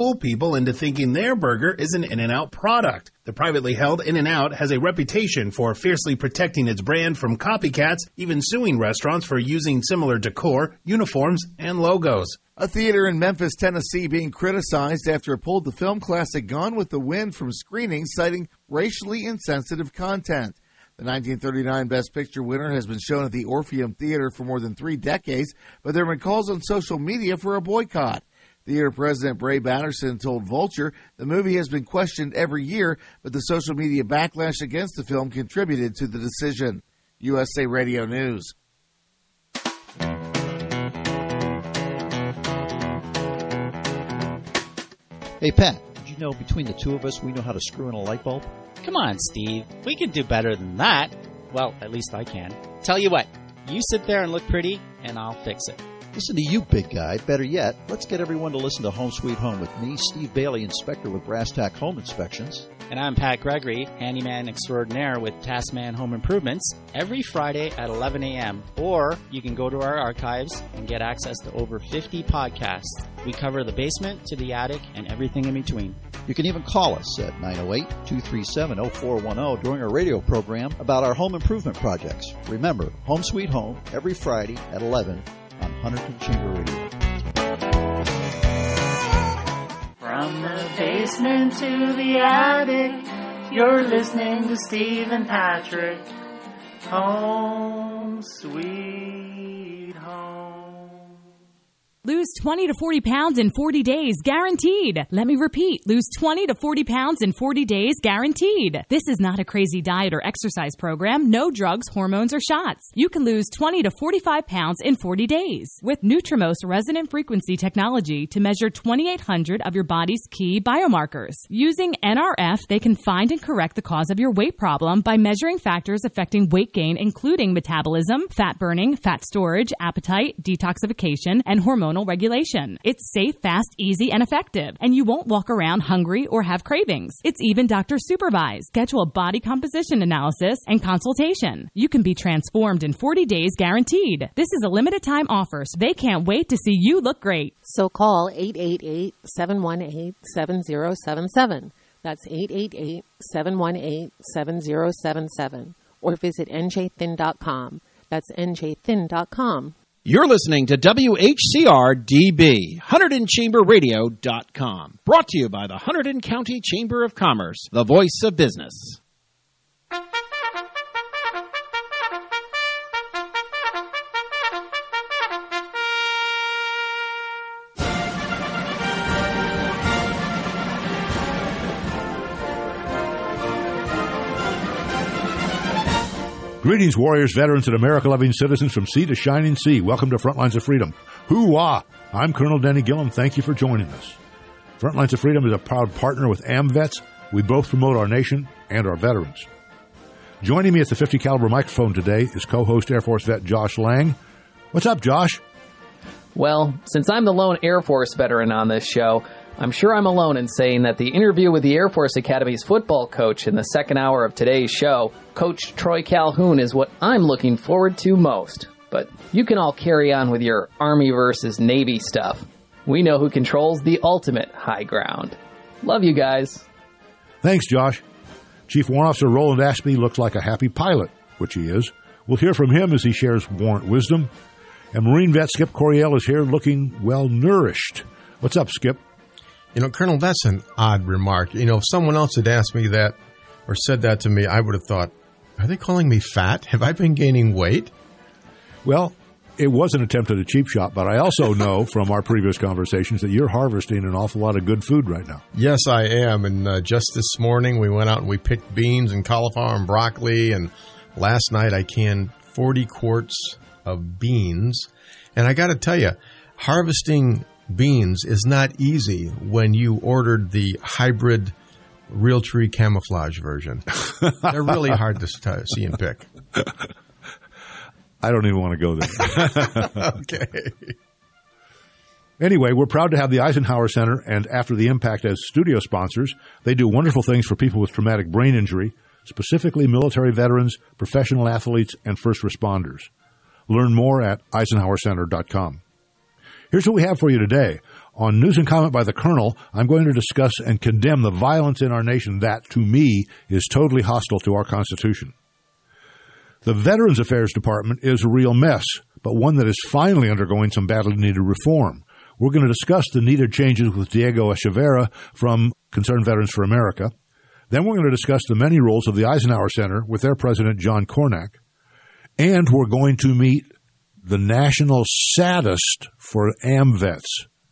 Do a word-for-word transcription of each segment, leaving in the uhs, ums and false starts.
fool people into thinking their burger is an In-N-Out product. The privately held In-N-Out has a reputation for fiercely protecting its brand from copycats, even suing restaurants for using similar decor, uniforms, and logos. A theater in Memphis, Tennessee, being criticized after it pulled the film classic Gone with the Wind from screenings, citing racially insensitive content. The nineteen thirty-nine Best Picture winner has been shown at the Orpheum Theater for more than three decades, but there have been calls on social media for a boycott. Theater president Bray Batterson told Vulture the movie has been questioned every year, but the social media backlash against the film contributed to the decision. U S A Radio News. Hey, Pat, did you know between the two of us we know how to screw in a light bulb? Come on, Steve. We can do better than that. Well, at least I can. Tell you what, you sit there and look pretty, and I'll fix it. Listen to you, big guy. Better yet, let's get everyone to listen to Home Sweet Home with me, Steve Bailey, inspector with Brass Tack Home Inspections. And I'm Pat Gregory, handyman extraordinaire with Taskman Home Improvements, every Friday at eleven a.m. Or you can go to our archives and get access to over fifty podcasts. We cover the basement to the attic and everything in between. You can even call us at nine oh eight, two three seven, oh four one oh during our radio program about our home improvement projects. Remember, Home Sweet Home, every Friday at eleven on Hunterton Chamber Radio. From the basement to the attic, you're listening to Steve and Patrick. Home Sweet Home. Lose twenty to forty pounds in forty days, guaranteed. Let me repeat, lose twenty to forty pounds in forty days, guaranteed. This is not a crazy diet or exercise program. No drugs, hormones, or shots. You can lose twenty to forty-five pounds in forty days. With Nutrimost resonant frequency technology to measure twenty-eight hundred of your body's key biomarkers. Using N R F, they can find and correct the cause of your weight problem by measuring factors affecting weight gain, including metabolism, fat burning, fat storage, appetite, detoxification, and hormonal regulation. It's safe, fast, easy, and effective, and you won't walk around hungry or have cravings. It's even doctor supervised. Schedule a body composition analysis and consultation. You can be transformed in forty days, guaranteed. This is a limited time offer, so they can't wait to see you look great. So call eight eight eight, seven one eight, seven zero seven seven. That's eight eight eight, seven one eight, seven zero seven seven. Or visit N J thin dot com. That's N J thin dot com. You're listening to W H C R D B, Hunterdon Chamber Radio dot com. Brought to you by the Hunterdon County Chamber of Commerce, the voice of business. Greetings, warriors, veterans, and America-loving citizens from sea to shining sea. Welcome to Frontlines of Freedom. Hoo-wah! I'm Colonel Denny Gillum. Thank you for joining us. Frontlines of Freedom is a proud partner with AmVets. We both promote our nation and our veterans. Joining me at the fifty caliber microphone today is co-host Air Force vet Josh Lang. What's up, Josh? Well, since I'm the lone Air Force veteran on this show, I'm sure I'm alone in saying that the interview with the Air Force Academy's football coach in the second hour of today's show, Coach Troy Calhoun, is what I'm looking forward to most. But you can all carry on with your Army versus Navy stuff. We know who controls the ultimate high ground. Love you guys. Thanks, Josh. Chief Warrant Officer Roland Ashby looks like a happy pilot, which he is. We'll hear from him as he shares warrant wisdom. And Marine vet Skip Coryell is here looking well-nourished. What's up, Skip? You know, Colonel, that's an odd remark. You know, if someone else had asked me that or said that to me, I would have thought, are they calling me fat? Have I been gaining weight? Well, it was an attempt at a cheap shot, but I also know from our previous conversations that you're harvesting an awful lot of good food right now. Yes, I am. And uh, just this morning, we went out and we picked beans and cauliflower and broccoli. And last night, I canned forty quarts of beans. And I got to tell you, harvesting beans is not easy when you ordered the hybrid Realtree camouflage version. They're really hard to see and pick. I don't even want to go there. Okay. Anyway, we're proud to have the Eisenhower Center and After the Impact as studio sponsors. They do wonderful things for people with traumatic brain injury, specifically military veterans, professional athletes, and first responders. Learn more at eisenhower center dot com. Here's what we have for you today. On News and Comment by the Colonel, I'm going to discuss and condemn the violence in our nation that, to me, is totally hostile to our Constitution. The Veterans Affairs Department is a real mess, but one that is finally undergoing some badly needed reform. We're going to discuss the needed changes with Diego Echeverria from Concerned Veterans for America. Then we're going to discuss the many roles of the Eisenhower Center with their president, John Cornack. And we're going to meet the national saddest for AMVETS.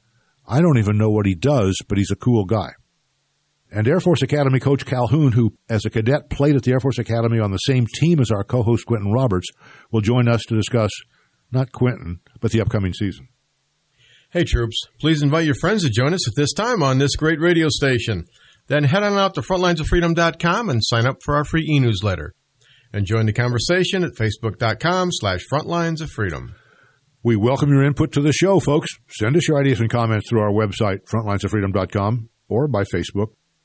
I don't even know what he does, but he's a cool guy. And Air Force Academy coach Calhoun, who as a cadet played at the Air Force Academy on the same team as our co-host Quentin Roberts, will join us to discuss not Quentin, but the upcoming season. Hey, troops, please invite your friends to join us at this time on this great radio station. Then head on out to frontlines of freedom dot com and sign up for our free e-newsletter. And join the conversation at facebook.com slash frontlinesofreedom. We welcome your input to the show, folks. Send us your ideas and comments through our website, frontlines of freedom dot com, or by Facebook.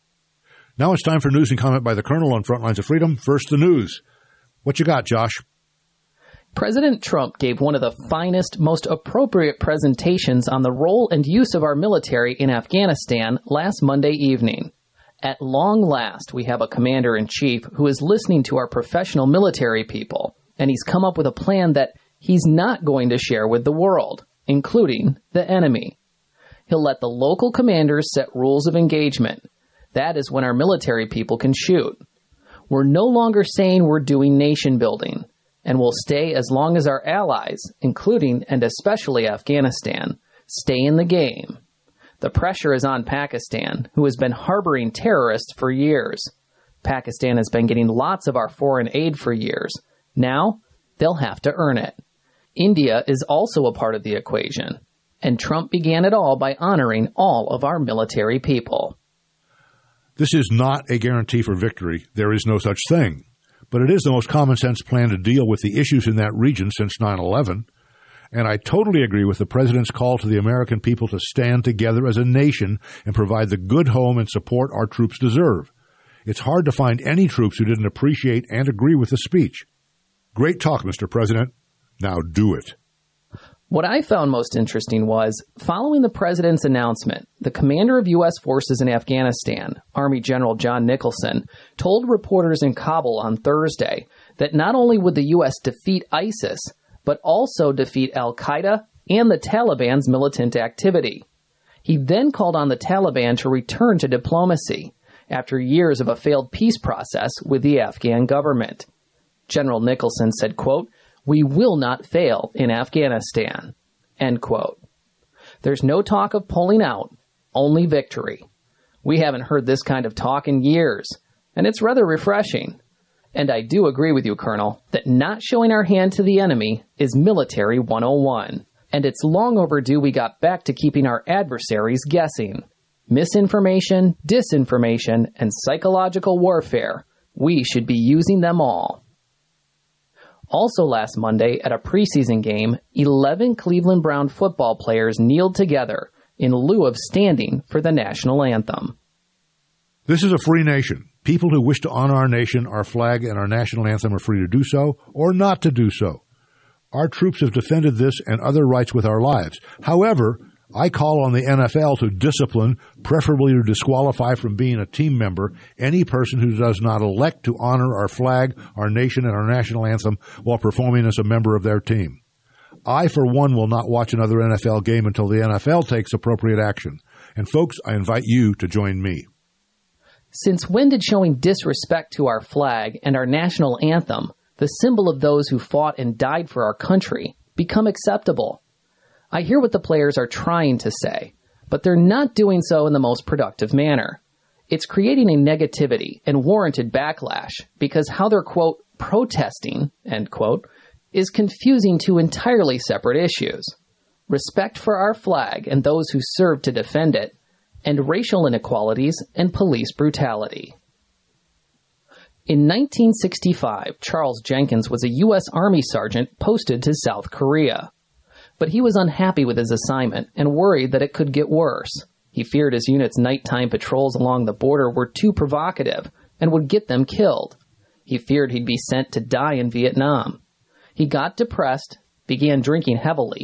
Now it's time for News and Comment by the Colonel on Frontlines of Freedom. First, the news. What you got, Josh? President Trump gave one of the finest, most appropriate presentations on the role and use of our military in Afghanistan last Monday evening. At long last, we have a commander-in-chief who is listening to our professional military people, and he's come up with a plan that he's not going to share with the world, including the enemy. He'll let the local commanders set rules of engagement. That is when our military people can shoot. We're no longer saying we're doing nation building, and we'll stay as long as our allies, including and especially Afghanistan, stay in the game. The pressure is on Pakistan, who has been harboring terrorists for years. Pakistan has been getting lots of our foreign aid for years. Now, they'll have to earn it. India is also a part of the equation, and Trump began it all by honoring all of our military people. This is not a guarantee for victory. There is no such thing. But it is the most common sense plan to deal with the issues in that region since nine eleven. And I totally agree with the President's call to the American people to stand together as a nation and provide the good home and support our troops deserve. It's hard to find any troops who didn't appreciate and agree with the speech. Great talk, Mister President. Now do it. What I found most interesting was, following the President's announcement, the commander of U S forces in Afghanistan, Army General John Nicholson, told reporters in Kabul on Thursday that not only would the U S defeat ISIS, but also defeat al-Qaeda and the Taliban's militant activity. He then called on the Taliban to return to diplomacy after years of a failed peace process with the Afghan government. General Nicholson said, quote, "We will not fail in Afghanistan," end quote. There's no talk of pulling out, only victory. We haven't heard this kind of talk in years, and it's rather refreshing. And I do agree with you, Colonel, that not showing our hand to the enemy is military one oh one. And it's long overdue we got back to keeping our adversaries guessing. Misinformation, disinformation, and psychological warfare. We should be using them all. Also last Monday, at a preseason game, eleven Cleveland Brown football players kneeled together in lieu of standing for the national anthem. This is a free nation. People who wish to honor our nation, our flag, and our national anthem are free to do so or not to do so. Our troops have defended this and other rights with our lives. However, I call on the N F L to discipline, preferably to disqualify from being a team member, any person who does not elect to honor our flag, our nation, and our national anthem while performing as a member of their team. I, for one, will not watch another N F L game until the N F L takes appropriate action. And folks, I invite you to join me. Since when did showing disrespect to our flag and our national anthem, the symbol of those who fought and died for our country, become acceptable? I hear what the players are trying to say, but they're not doing so in the most productive manner. It's creating a negativity and warranted backlash because how they're, quote, protesting, end quote, is confusing two entirely separate issues. Respect for our flag and those who serve to defend it, and racial inequalities and police brutality. In nineteen sixty-five, Charles Jenkins was a U S Army sergeant posted to South Korea. But he was unhappy with his assignment and worried that it could get worse. He feared his unit's nighttime patrols along the border were too provocative and would get them killed. He feared he'd be sent to die in Vietnam. He got depressed, began drinking heavily,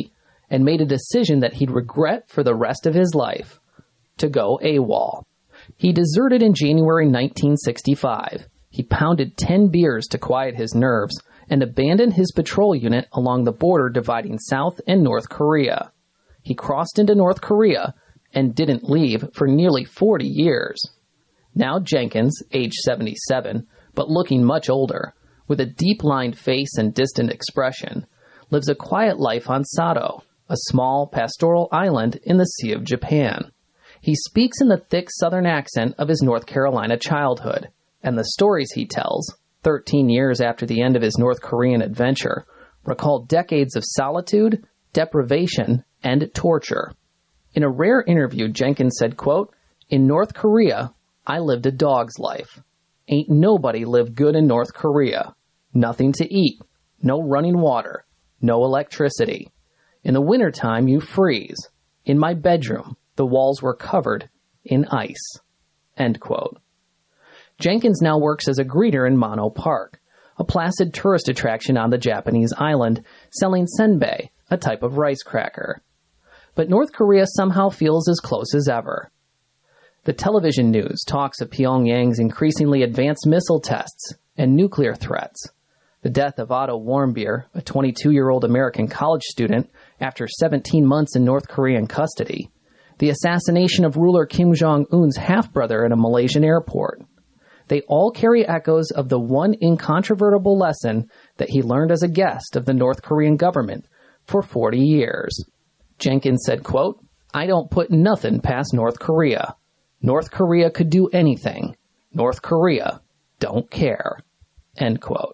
and made a decision that he'd regret for the rest of his life: to go AWOL. He deserted in January nineteen sixty-five. He pounded ten beers to quiet his nerves and abandoned his patrol unit along the border dividing South and North Korea. He crossed into North Korea and didn't leave for nearly forty years. Now Jenkins, age seventy-seven, but looking much older, with a deep-lined face and distant expression, lives a quiet life on Sato, a small pastoral island in the Sea of Japan. He speaks in the thick southern accent of his North Carolina childhood, and the stories he tells, thirteen years after the end of his North Korean adventure, recall decades of solitude, deprivation, and torture. In a rare interview, Jenkins said, quote, "In North Korea, I lived a dog's life. Ain't nobody lived good in North Korea. Nothing to eat, no running water, no electricity. In the wintertime, you freeze. In my bedroom, the walls were covered in ice." End quote. Jenkins now works as a greeter in Mono Park, a placid tourist attraction on the Japanese island, selling senbei, a type of rice cracker. But North Korea somehow feels as close as ever. The television news talks of Pyongyang's increasingly advanced missile tests and nuclear threats. The death of Otto Warmbier, a twenty-two-year-old American college student, after seventeen months in North Korean custody. The assassination of ruler Kim Jong-un's half-brother in a Malaysian airport. They all carry echoes of the one incontrovertible lesson that he learned as a guest of the North Korean government for forty years. Jenkins said, quote, "I don't put nothing past North Korea. North Korea could do anything. North Korea don't care." End quote.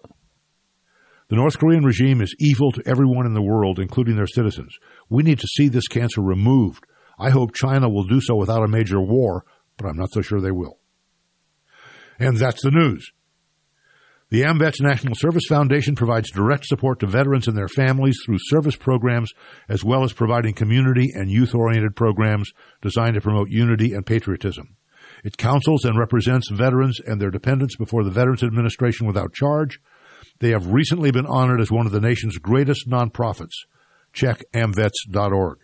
The North Korean regime is evil to everyone in the world, including their citizens. We need to see this cancer removed. I hope China will do so without a major war, but I'm not so sure they will. And that's the news. The AMVETS National Service Foundation provides direct support to veterans and their families through service programs, as well as providing community and youth-oriented programs designed to promote unity and patriotism. It counsels and represents veterans and their dependents before the Veterans Administration without charge. They have recently been honored as one of the nation's greatest nonprofits. Check amvets dot org.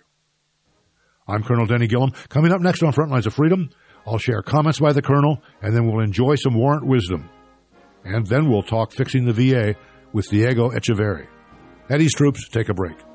I'm Colonel Denny Gillum. Coming up next on Frontlines of Freedom, I'll share comments by the Colonel, and then we'll enjoy some warrant wisdom. And then we'll talk fixing the V A with Diego Echeverri. Eddie's troops take a break.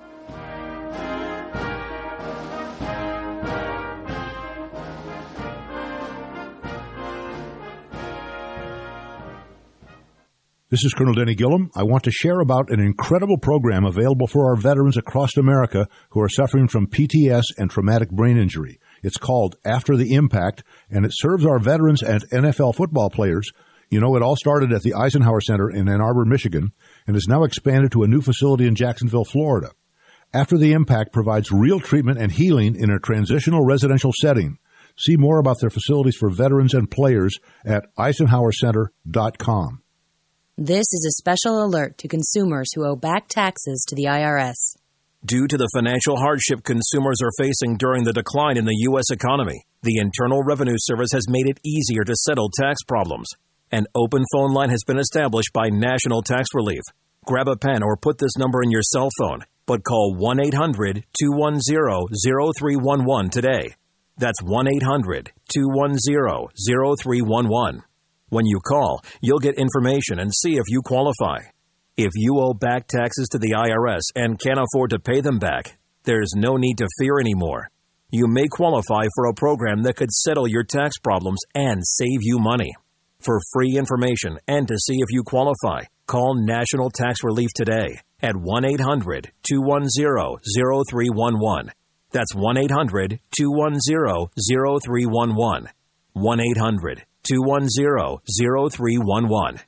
This is Colonel Denny Gillum. I want to share about an incredible program available for our veterans across America who are suffering from P T S and traumatic brain injury. It's called After the Impact, and it serves our veterans and N F L football players. You know, it all started at the Eisenhower Center in Ann Arbor, Michigan, and is now expanded to a new facility in Jacksonville, Florida. After the Impact provides real treatment and healing in a transitional residential setting. See more about their facilities for veterans and players at eisenhower center dot com. This is a special alert to consumers who owe back taxes to the I R S. Due to the financial hardship consumers are facing during the decline in the U S economy, the Internal Revenue Service has made it easier to settle tax problems. An open phone line has been established by National Tax Relief. Grab a pen or put this number in your cell phone, but call one eight hundred two one zero zero three one one today. That's one eight hundred two one zero zero three one one. When you call, you'll get information and see if you qualify. If you owe back taxes to the I R S and can't afford to pay them back, there's no need to fear anymore. You may qualify for a program that could settle your tax problems and save you money. For free information and to see if you qualify, call National Tax Relief today at one eight hundred two one zero zero three one one. That's one eight hundred two one zero zero three one one. one eight hundred two one zero zero three one one.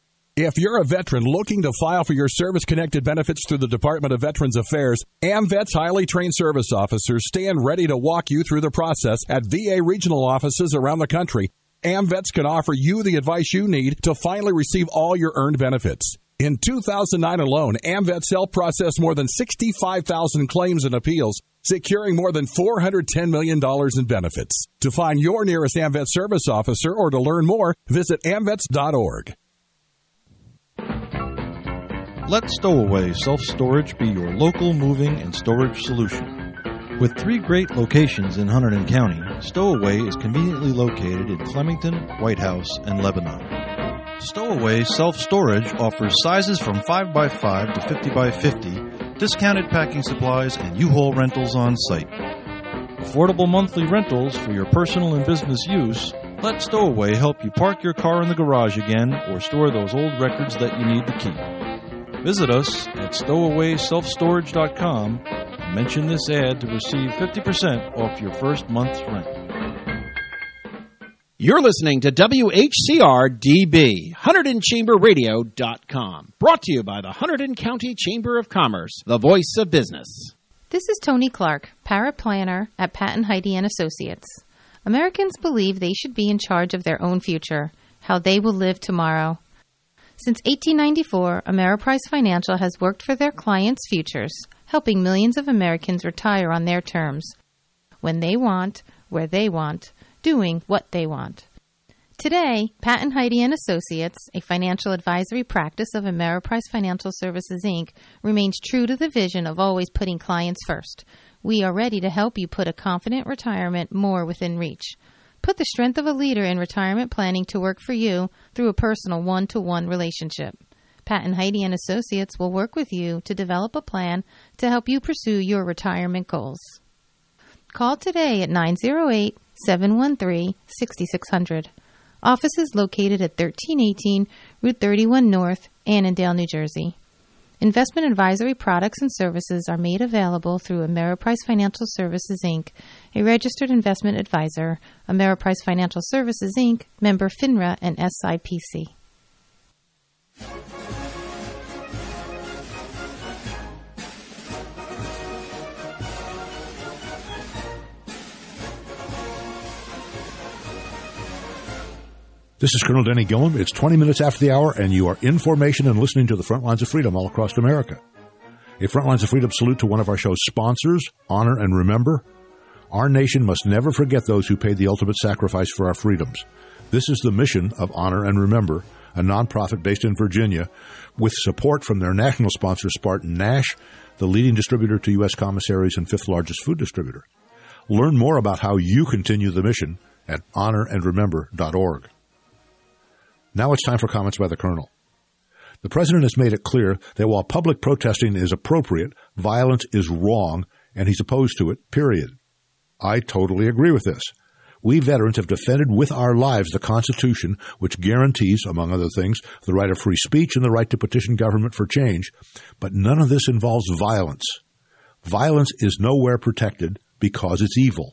If you're a veteran looking to file for your service-connected benefits through the Department of Veterans Affairs, AMVETS highly trained service officers stand ready to walk you through the process at V A regional offices around the country. AMVETS can offer you the advice you need to finally receive all your earned benefits. In two thousand nine alone, AMVETS helped process more than sixty-five thousand claims and appeals, securing more than four hundred ten million dollars in benefits. To find your nearest AMVETS service officer or to learn more, visit amvets dot org. Let Stowaway Self-Storage be your local moving and storage solution. With three great locations in Hunterdon County, Stowaway is conveniently located in Flemington, White House, and Lebanon. Stowaway Self-Storage offers sizes from five by five to fifty by fifty, discounted packing supplies, and U-Haul rentals on site. Affordable monthly rentals for your personal and business use. Let Stowaway help you park your car in the garage again or store those old records that you need to keep. Visit us at stowaway self storage dot com and mention this ad to receive fifty percent off your first month's rent. You're listening to W H C R D B, Hunterdon Chamber Radio dot com. Brought to you by the Hunterdon County Chamber of Commerce, the voice of business. This is Tony Clark, paraplanner at Patton Heide and Associates. Americans believe they should be in charge of their own future, how they will live tomorrow. Since eighteen ninety-four, Ameriprise Financial has worked for their clients' futures, helping millions of Americans retire on their terms, when they want, where they want, doing what they want. Today, Patton Heide and Associates, a financial advisory practice of Ameriprise Financial Services, Incorporated, remains true to the vision of always putting clients first. We are ready to help you put a confident retirement more within reach. Put the strength of a leader in retirement planning to work for you through a personal one-to-one relationship. Patton Heide and Associates will work with you to develop a plan to help you pursue your retirement goals. Call today at nine oh eight, seven one three, six six zero zero. Office is located at thirteen eighteen Route thirty-one North, Annandale, New Jersey. Investment advisory products and services are made available through Ameriprise Financial Services, Incorporated, a registered investment advisor, Ameriprise Financial Services, Incorporated, member FINRA and S I P C. This is Colonel Denny Gilliam. It's twenty minutes after the hour, and you are in formation and listening to the Front Lines of Freedom all across America. A Front Lines of Freedom salute to one of our show's sponsors, Honor and Remember. Our nation must never forget those who paid the ultimate sacrifice for our freedoms. This is the mission of Honor and Remember, a nonprofit based in Virginia, with support from their national sponsor, Spartan Nash, the leading distributor to U S commissaries and fifth largest food distributor. Learn more about how you continue the mission at honor and remember dot org. Now it's time for comments by the Colonel. The President has made it clear that while public protesting is appropriate, violence is wrong, and he's opposed to it, period. I totally agree with this. We veterans have defended with our lives the Constitution, which guarantees, among other things, the right of free speech and the right to petition government for change, but none of this involves violence. Violence is nowhere protected because it's evil.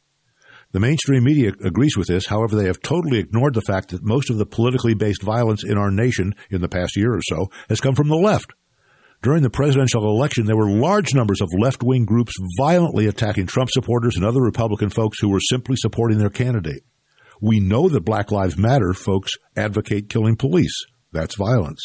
The mainstream media agrees with this. However, they have totally ignored the fact that most of the politically based violence in our nation in the past year or so has come from the left. During the presidential election, there were large numbers of left-wing groups violently attacking Trump supporters and other Republican folks who were simply supporting their candidate. We know that Black Lives Matter folks advocate killing police. That's violence.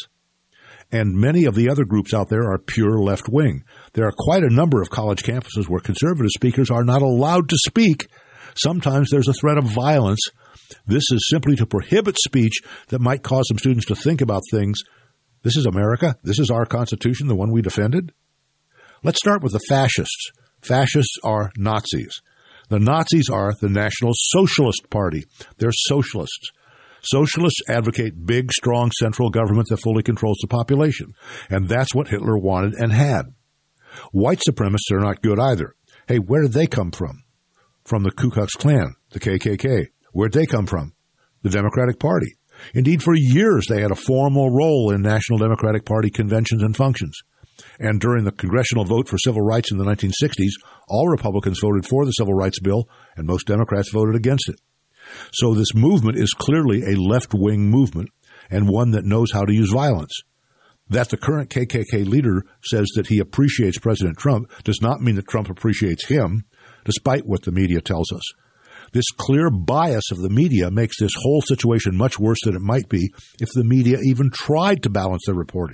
And many of the other groups out there are pure left-wing. There are quite a number of college campuses where conservative speakers are not allowed to speak. Sometimes there's a threat of violence. This is simply to prohibit speech that might cause some students to think about things. This is America. This is our Constitution, the one we defended. Let's start with the fascists. Fascists are Nazis. The Nazis are the National Socialist Party. They're socialists. Socialists advocate big, strong central government that fully controls the population. And that's what Hitler wanted and had. White supremacists are not good either. Hey, where did they come from? From the Ku Klux Klan, the K K K. Where'd they come from? The Democratic Party. Indeed, for years they had a formal role in National Democratic Party conventions and functions. And during the congressional vote for civil rights in the nineteen sixties, all Republicans voted for the Civil Rights Bill, and most Democrats voted against it. So this movement is clearly a left-wing movement, and one that knows how to use violence. That the current K K K leader says that he appreciates President Trump does not mean that Trump appreciates him, despite what the media tells us. This clear bias of the media makes this whole situation much worse than it might be if the media even tried to balance their reporting.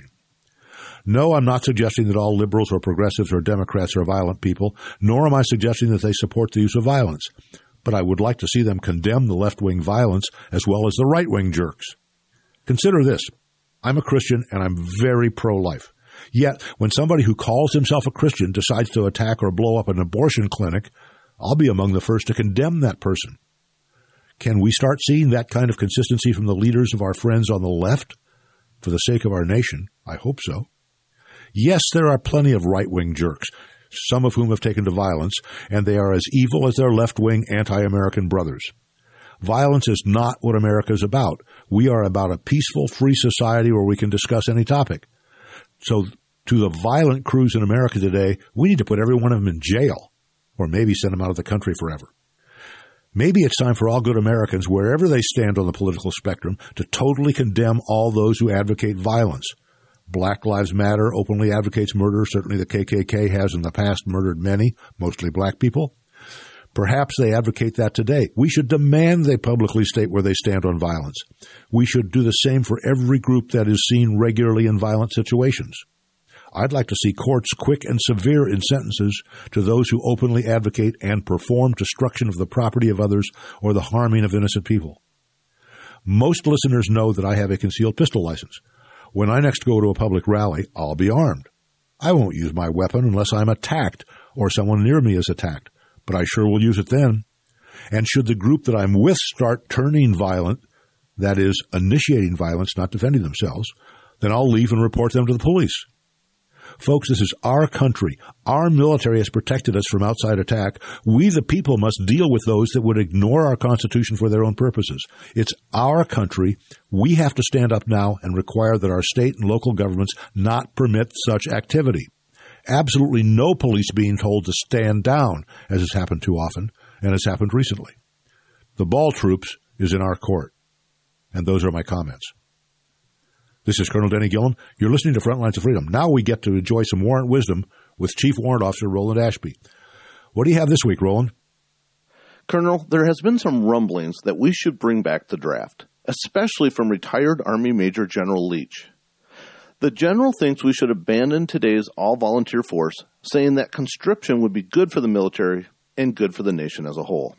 No, I'm not suggesting that all liberals or progressives or Democrats are violent people, nor am I suggesting that they support the use of violence. But I would like to see them condemn the left-wing violence as well as the right-wing jerks. Consider this. I'm a Christian and I'm very pro-life. Yet, when somebody who calls himself a Christian decides to attack or blow up an abortion clinic, I'll be among the first to condemn that person. Can we start seeing that kind of consistency from the leaders of our friends on the left? For the sake of our nation, I hope so. Yes, there are plenty of right-wing jerks, some of whom have taken to violence, and they are as evil as their left-wing anti-American brothers. Violence is not what America is about. We are about a peaceful, free society where we can discuss any topic. So to the violent crews in America today, we need to put every one of them in jail, or maybe send them out of the country forever. Maybe it's time for all good Americans, wherever they stand on the political spectrum, to totally condemn all those who advocate violence. Black Lives Matter openly advocates murder. Certainly the K K K has in the past murdered many, mostly black people. Perhaps they advocate that today. We should demand they publicly state where they stand on violence. We should do the same for every group that is seen regularly in violent situations. I'd like to see courts quick and severe in sentences to those who openly advocate and perform destruction of the property of others or the harming of innocent people. Most listeners know that I have a concealed pistol license. When I next go to a public rally, I'll be armed. I won't use my weapon unless I'm attacked or someone near me is attacked, but I sure will use it then. And should the group that I'm with start turning violent, that is, initiating violence, not defending themselves, then I'll leave and report them to the police. Folks, this is our country. Our military has protected us from outside attack. We, the people, must deal with those that would ignore our Constitution for their own purposes. It's our country. We have to stand up now and require that our state and local governments not permit such activity. Absolutely no police being told to stand down, as has happened too often, and has happened recently. The ball, troops, is in our court. And those are my comments. This is Colonel Denny Gillum. You're listening to Frontlines of Freedom. Now we get to enjoy some warrant wisdom with Chief Warrant Officer Roland Ashby. What do you have this week, Roland? Colonel, there has been some rumblings that we should bring back the draft, especially from retired Army Major General Leach. The general thinks we should abandon today's all-volunteer force, saying that conscription would be good for the military and good for the nation as a whole.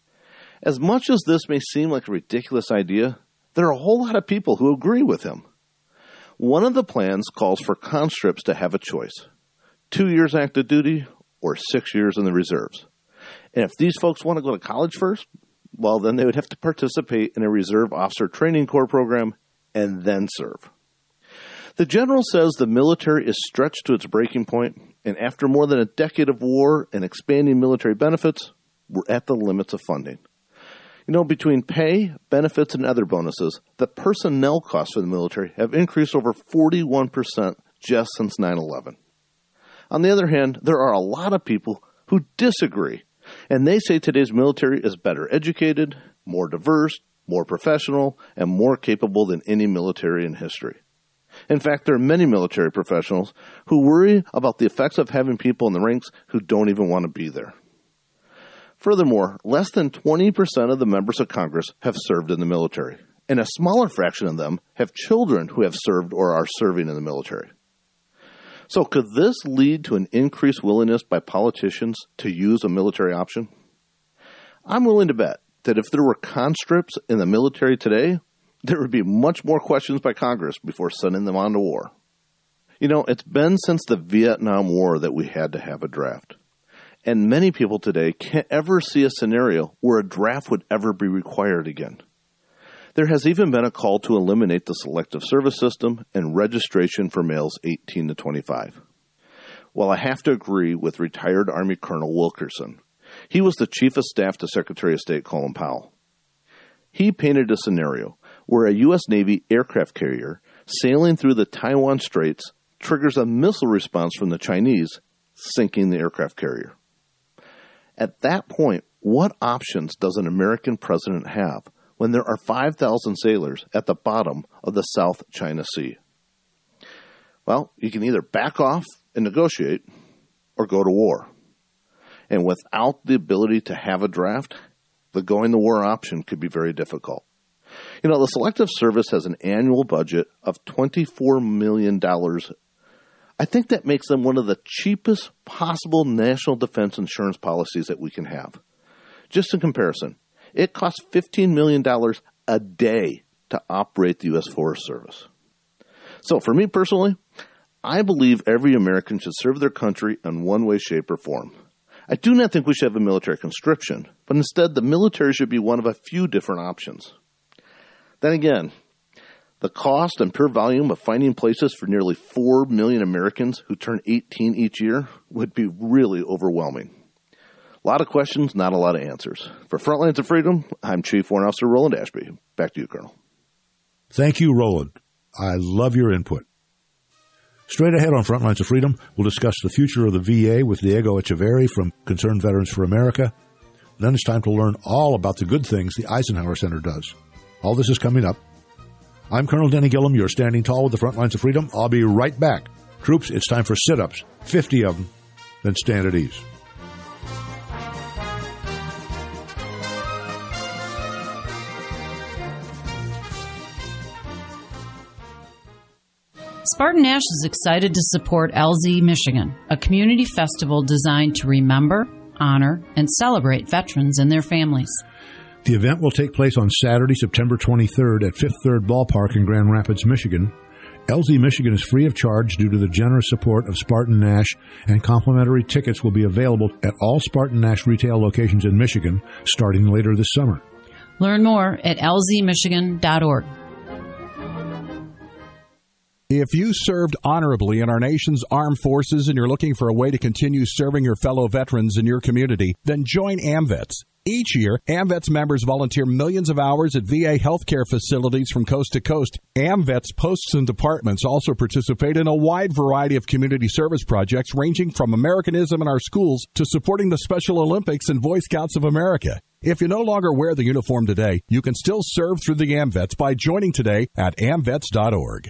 As much as this may seem like a ridiculous idea, there are a whole lot of people who agree with him. One of the plans calls for conscripts to have a choice, two years active duty or six years in the reserves. And if these folks want to go to college first, well, then they would have to participate in a Reserve Officer Training Corps program and then serve. The general says the military is stretched to its breaking point, and after more than a decade of war and expanding military benefits, we're at the limits of funding. You know, between pay, benefits, and other bonuses, the personnel costs for the military have increased over forty-one percent just since nine eleven. On the other hand, there are a lot of people who disagree, and they say today's military is better educated, more diverse, more professional, and more capable than any military in history. In fact, there are many military professionals who worry about the effects of having people in the ranks who don't even want to be there. Furthermore, less than twenty percent of the members of Congress have served in the military, and a smaller fraction of them have children who have served or are serving in the military. So could this lead to an increased willingness by politicians to use a military option? I'm willing to bet that if there were conscripts in the military today, there would be much more questions by Congress before sending them on to war. You know, it's been since the Vietnam War that we had to have a draft. And many people today can't ever see a scenario where a draft would ever be required again. There has even been a call to eliminate the selective service system and registration for males eighteen to twenty-five. Well, I have to agree with retired Army Colonel Wilkerson. He was the Chief of Staff to Secretary of State Colin Powell. He painted a scenario where a U S Navy aircraft carrier sailing through the Taiwan Straits triggers a missile response from the Chinese, sinking the aircraft carrier. At that point, what options does an American president have when there are five thousand sailors at the bottom of the South China Sea? Well, you can either back off and negotiate or go to war. And without the ability to have a draft, the going to war option could be very difficult. You know, the Selective Service has an annual budget of twenty-four million dollars. I think that makes them one of the cheapest possible national defense insurance policies that we can have. Just in comparison, it costs fifteen million dollars a day to operate the U S Forest Service. So for me personally, I believe every American should serve their country in one way, shape, or form. I do not think we should have a military conscription, but instead the military should be one of a few different options. Then again, the cost and pure volume of finding places for nearly four million Americans who turn eighteen each year would be really overwhelming. A lot of questions, not a lot of answers. For Frontlines of Freedom, I'm Chief Warrant Officer Roland Ashby. Back to you, Colonel. Thank you, Roland. I love your input. Straight ahead on Frontlines of Freedom, we'll discuss the future of the V A with Diego Echeverri from Concerned Veterans for America. Then it's time to learn all about the good things the Eisenhower Center does. All this is coming up. I'm Colonel Denny Gillum. You're standing tall with the Frontlines of Freedom. I'll be right back. Troops, it's time for sit-ups, fifty of them. Then stand at ease. Spartan Nash is excited to support L Z Michigan, a community festival designed to remember, honor, and celebrate veterans and their families. The event will take place on Saturday, September twenty-third at Fifth Third Ballpark in Grand Rapids, Michigan. L Z Michigan is free of charge due to the generous support of Spartan Nash, and complimentary tickets will be available at all Spartan Nash retail locations in Michigan starting later this summer. Learn more at L Z michigan dot org. If you served honorably in our nation's armed forces and you're looking for a way to continue serving your fellow veterans in your community, then join AMVETS. Each year, AMVETS members volunteer millions of hours at V A healthcare facilities from coast to coast. AMVETS posts and departments also participate in a wide variety of community service projects ranging from Americanism in our schools to supporting the Special Olympics and Boy Scouts of America. If you no longer wear the uniform today, you can still serve through the AMVETS by joining today at amvets dot org.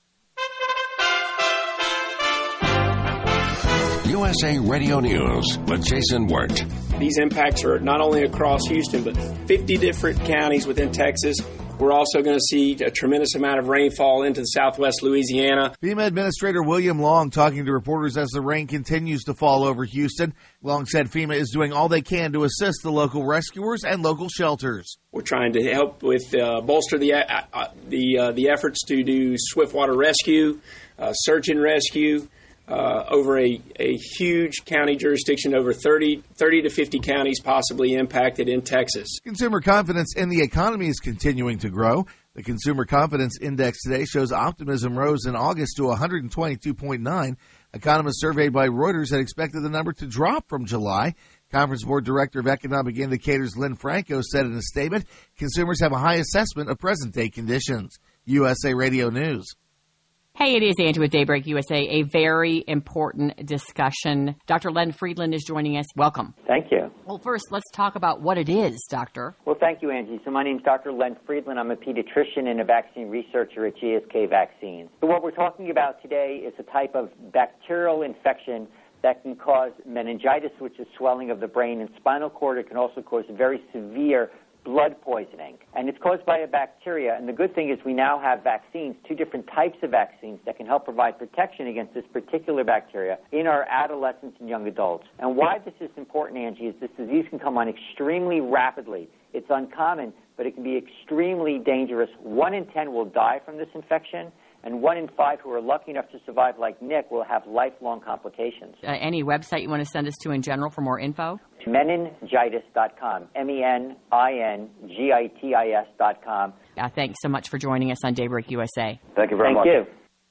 U S A Radio News with Jason Wirt. These impacts are not only across Houston, but fifty different counties within Texas. We're also going to see a tremendous amount of rainfall into the southwest Louisiana. FEMA Administrator William Long talking to reporters as the rain continues to fall over Houston. Long said FEMA is doing all they can to assist the local rescuers and local shelters. We're trying to help with uh, bolster the uh, uh, the uh, the efforts to do swift water rescue, uh, search and rescue. Uh, over a, a huge county jurisdiction, over thirty, thirty to fifty counties possibly impacted in Texas. Consumer confidence in the economy is continuing to grow. The Consumer Confidence Index today shows optimism rose in August to one hundred twenty-two point nine. Economists surveyed by Reuters had expected the number to drop from July. Conference Board Director of Economic Indicators Lynn Franco said in a statement, consumers have a high assessment of present-day conditions. U S A Radio News. Hey, it is Angie with Daybreak U S A, a very important discussion. Doctor Len Friedland is joining us. Welcome. Thank you. Well, first, let's talk about what it is, Doctor. Well, thank you, Angie. So my name is Doctor Len Friedland. I'm a pediatrician and a vaccine researcher at G S K Vaccines. So what we're talking about today is a type of bacterial infection that can cause meningitis, which is swelling of the brain and spinal cord. It can also cause very severe blood poisoning, and it's caused by a bacteria. And the good thing is we now have vaccines, two different types of vaccines that can help provide protection against this particular bacteria in our adolescents and young adults. And why this is important, Angie, is this disease can come on extremely rapidly. It's uncommon, but it can be extremely dangerous. One in ten will die from this infection, and one in five who are lucky enough to survive, like Nick, will have lifelong complications. Uh, any website you want to send us to in general for more info? meningitis dot com, M E N I N G I T I S dot com. Uh, thanks so much for joining us on Daybreak U S A. Thank you very Thank much. You.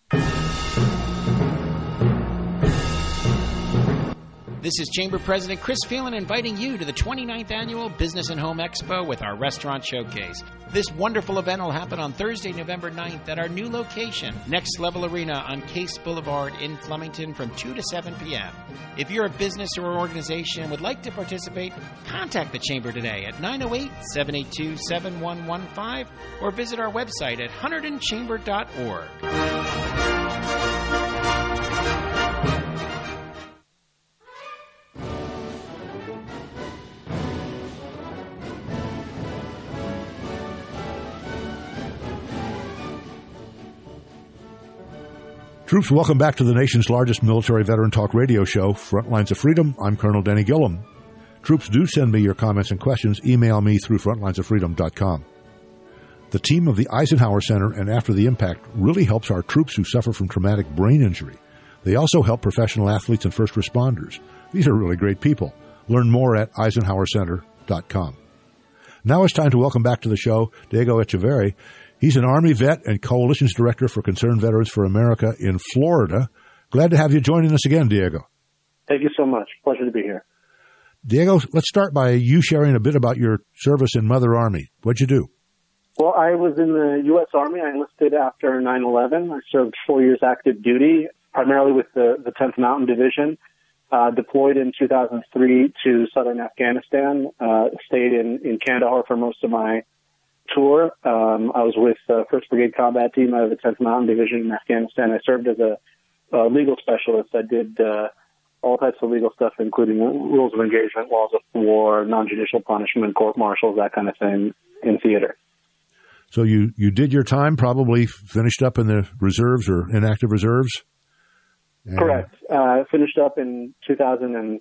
This is Chamber President Chris Phelan inviting you to the twenty-ninth Annual Business and Home Expo with our Restaurant Showcase. This wonderful event will happen on Thursday, November ninth at our new location, Next Level Arena on Case Boulevard in Flemington from two to seven p.m. If you're a business or organization and would like to participate, contact the Chamber today at nine oh eight, seven eight two, seven one one five or visit our website at hunterdon chamber dot org. Troops, welcome back to the nation's largest military veteran talk radio show, Frontlines of Freedom. I'm Colonel Denny Gillum. Troops, do send me your comments and questions. Email me through frontlines of freedom dot com. The team of the Eisenhower Center and After the Impact really helps our troops who suffer from traumatic brain injury. They also help professional athletes and first responders. These are really great people. Learn more at eisenhower center dot com. Now it's time to welcome back to the show Diego Echeverri. He's an Army vet and Coalitions Director for Concerned Veterans for America in Florida. Glad to have you joining us again, Diego. Thank you so much. Pleasure to be here. Diego, let's start by you sharing a bit about your service in Mother Army. What'd you do? Well, I was in the U S. Army. I enlisted after nine eleven. I served four years active duty, primarily with the, the tenth Mountain Division. Uh, deployed in two thousand three to southern Afghanistan. Uh, stayed in, in Kandahar for most of my tour. Um, I was with the first Brigade Combat Team out of the tenth Mountain Division in Afghanistan. I served as a, a legal specialist. I did uh, all types of legal stuff, including rules of engagement, laws of war, non-judicial punishment, court-martials, that kind of thing in theater. So you, you did your time, probably finished up in the reserves or inactive reserves? And Correct. Uh, finished up in two thousand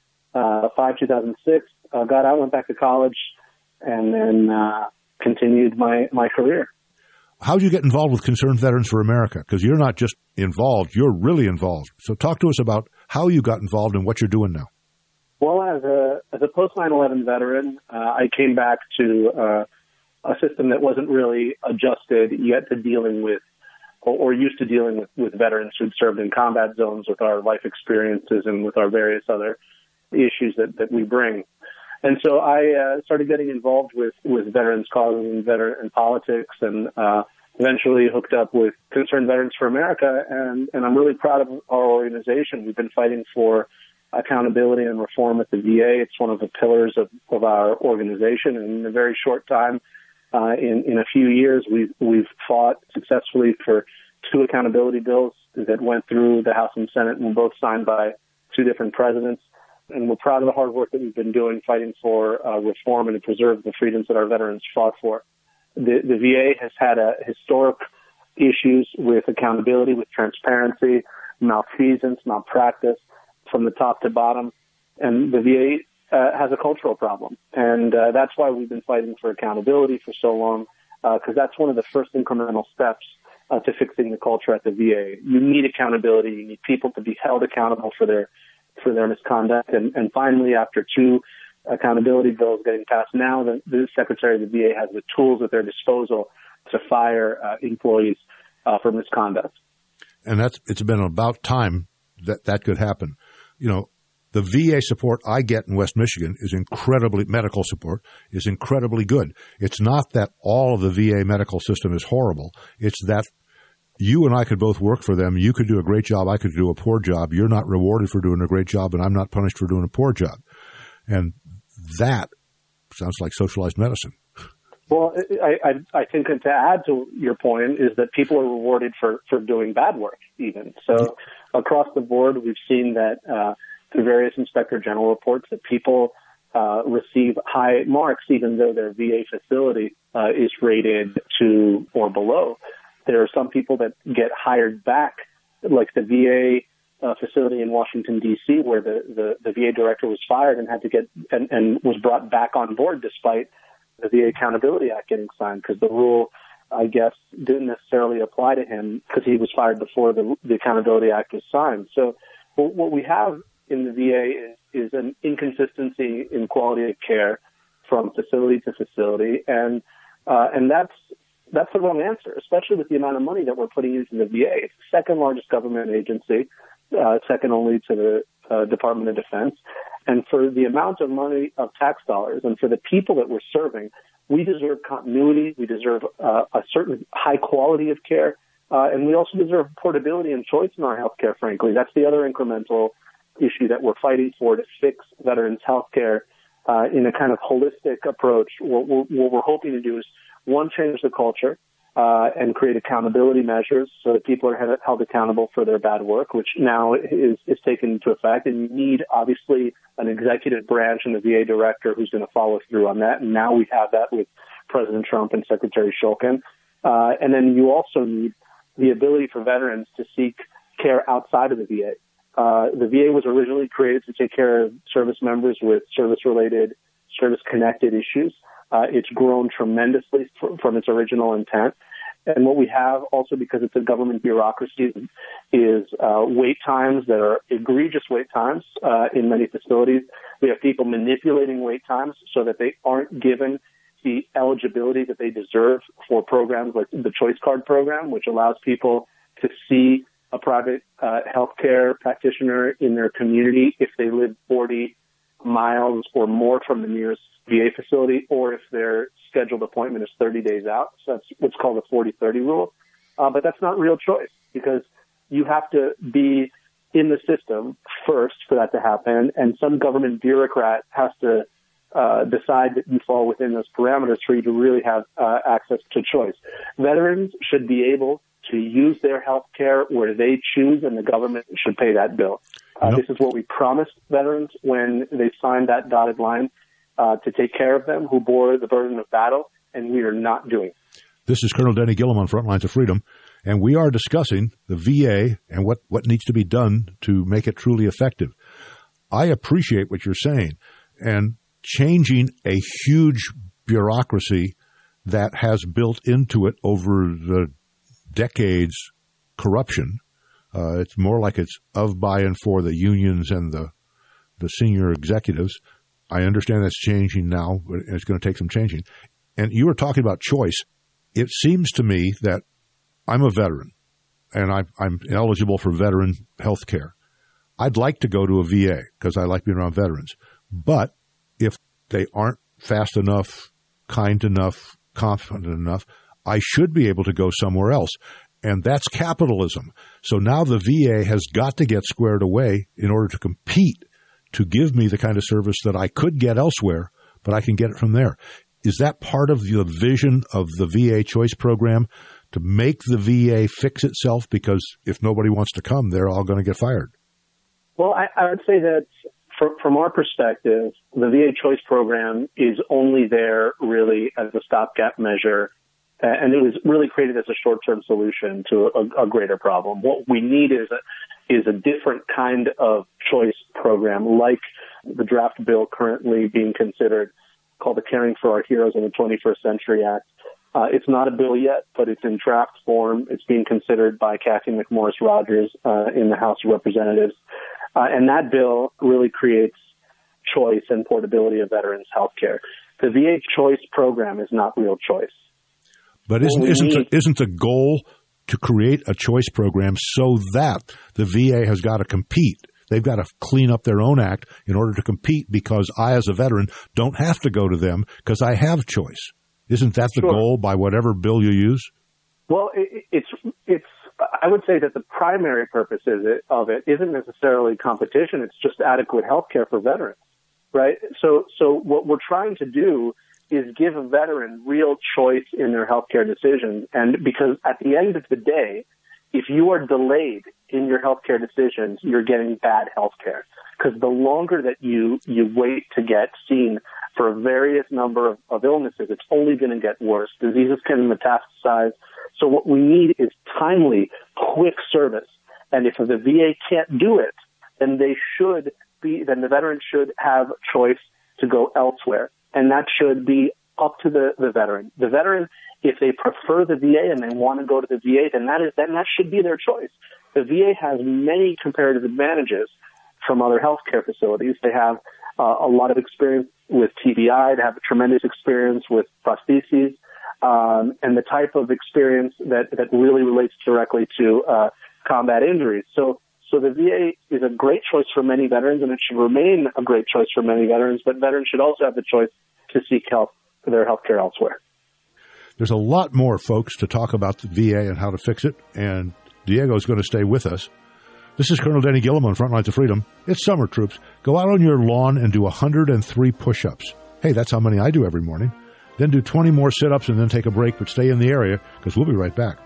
five, two thousand six. Uh, got out, went back to college, and then uh, continued my, my career. How did you get involved with Concerned Veterans for America? Because you're not just involved, you're really involved. So talk to us about how you got involved and what you're doing now. Well, as a as a post nine eleven veteran, uh, I came back to uh, a system that wasn't really adjusted yet to dealing with or, or used to dealing with, with veterans who'd served in combat zones with our life experiences and with our various other issues that, that we bring. And so I uh, started getting involved with, with veterans causes and veteran and politics, and uh, eventually hooked up with Concerned Veterans for America. And, and I'm really proud of our organization. We've been fighting for accountability and reform at the V A. It's one of the pillars of, of our organization. And in a very short time, uh, in, in a few years, we've, we've fought successfully for two accountability bills that went through the House and Senate and were both signed by two different presidents. And we're proud of the hard work that we've been doing fighting for uh, reform and to preserve the freedoms that our veterans fought for. The, the V A has had a historic issues with accountability, with transparency, malfeasance, malpractice from the top to bottom. And the V A uh, has a cultural problem. And uh, that's why we've been fighting for accountability for so long, because uh, that's one of the first incremental steps uh, to fixing the culture at the V A. You need accountability. You need people to be held accountable for their for their misconduct. And, and finally, after two accountability bills getting passed, now the, the Secretary of the V A has the tools at their disposal to fire uh, employees uh, for misconduct. And that's it's been about time that that could happen. You know, the V A support I get in West Michigan is incredibly, medical support is incredibly good. It's not that all of the V A medical system is horrible. It's that you and I could both work for them. You could do a great job. I could do a poor job. You're not rewarded for doing a great job, and I'm not punished for doing a poor job. And that sounds like socialized medicine. Well, I, I, I think to add to your point is that people are rewarded for, for doing bad work even. So across the board, we've seen that uh, through various Inspector General reports that people uh, receive high marks even though their V A facility uh, is rated two or below. There are some people that get hired back, like the V A uh, facility in Washington, D C, where the, the, the V A director was fired and had to get and, and was brought back on board despite the V A Accountability Act getting signed, because the rule, I guess, didn't necessarily apply to him because he was fired before the, the Accountability Act was signed. So well, what we have in the V A is, is an inconsistency in quality of care from facility to facility, and uh, and that's That's the wrong answer, especially with the amount of money that we're putting into the V A. It's the second largest government agency, uh, second only to the uh, Department of Defense. And for the amount of money of tax dollars and for the people that we're serving, we deserve continuity. We deserve uh, a certain high quality of care. Uh, and we also deserve portability and choice in our health care, frankly. That's the other incremental issue that we're fighting for, to fix veterans' health care uh, in a kind of holistic approach. What we're, what we're hoping to do is, one, change the culture uh, and create accountability measures so that people are held accountable for their bad work, which now is, is taken into effect. And you need, obviously, an executive branch and the V A director who's going to follow through on that. And now we have that with President Trump and Secretary Shulkin. Uh, and then you also need the ability for veterans to seek care outside of the V A. Uh, the V A was originally created to take care of service members with service-related, service-connected issues. Uh, it's grown tremendously fr- from its original intent. And what we have also, because it's a government bureaucracy, is uh, wait times that are egregious wait times uh, in many facilities. We have people manipulating wait times so that they aren't given the eligibility that they deserve for programs like the Choice Card program, which allows people to see a private uh, healthcare practitioner in their community if they live forty miles or more from the nearest V A facility, or if their scheduled appointment is thirty days out. So that's what's called the forty thirty rule. Uh, but that's not real choice, because you have to be in the system first for that to happen, and some government bureaucrat has to uh, decide that you fall within those parameters for you to really have uh, access to choice. Veterans should be able to use their health care where they choose, and the government should pay that bill. Uh, nope. This is what we promised veterans when they signed that dotted line uh, to take care of them, who bore the burden of battle, and we are not doing it. This is Colonel Denny Gillum on Front Lines of Freedom, and we are discussing the V A and what, what needs to be done to make it truly effective. I appreciate what you're saying, and changing a huge bureaucracy that has built into it over the decades corruption. Uh, it's more like it's of, by, and for the unions and the the senior executives. I understand that's changing now, but it's going to take some changing. And you were talking about choice. It seems to me that I'm a veteran, and I'm, I'm eligible for veteran health care. I'd like to go to a V A because I like being around veterans. But if they aren't fast enough, kind enough, confident enough, I should be able to go somewhere else. And that's capitalism. So now the V A has got to get squared away in order to compete to give me the kind of service that I could get elsewhere, but I can get it from there. Is that part of the vision of the V A Choice program, to make the V A fix itself? Because if nobody wants to come, they're all going to get fired. Well, I, I would say that from, from our perspective, the V A Choice program is only there really as a stopgap measure, and it was really created as a short-term solution to a, a greater problem. What we need is a, is a different kind of choice program, like the draft bill currently being considered, called the Caring for Our Heroes in the twenty-first Century Act. Uh, it's not a bill yet, but it's in draft form. It's being considered by Kathy McMorris Rodgers uh, in the House of Representatives. Uh, and that bill really creates choice and portability of veterans' health care. The V A Choice program is not real choice. But isn't isn't the, isn't the goal to create a choice program so that the V A has got to compete? They've got to clean up their own act in order to compete, because I, as a veteran, don't have to go to them because I have choice. Isn't that the Sure. goal by whatever bill you use? Well, it, it's it's. I would say that the primary purpose is it, of it isn't necessarily competition. It's just adequate health care for veterans, right? So, so what we're trying to do is give a veteran real choice in their health care decisions. And because at the end of the day, if you are delayed in your health care decisions, you're getting bad health care. Because the longer that you, you wait to get seen for a various number of, of illnesses, it's only going to get worse. Diseases can metastasize. So what we need is timely, quick service. And if the V A can't do it, then they should be, then the veteran should have choice to go elsewhere. And that should be up to the, the veteran. The veteran, if they prefer the V A and they want to go to the V A, then that is, then that should be their choice. The V A has many comparative advantages from other healthcare facilities. They have uh, a lot of experience with T B I. They have a tremendous experience with prostheses, um, and the type of experience that, that really relates directly to uh, combat injuries. So, so the V A is a great choice for many veterans, and it should remain a great choice for many veterans, but veterans should also have the choice to seek help for their health care elsewhere. There's a lot more, folks, to talk about the V A and how to fix it, and Diego is going to stay with us. This is Colonel Denny Gillum on Front Lines of Freedom. It's summer, troops. Go out on your lawn and do one hundred three push-ups. Hey, that's how many I do every morning. Then do twenty more sit-ups and then take a break, but stay in the area because we'll be right back.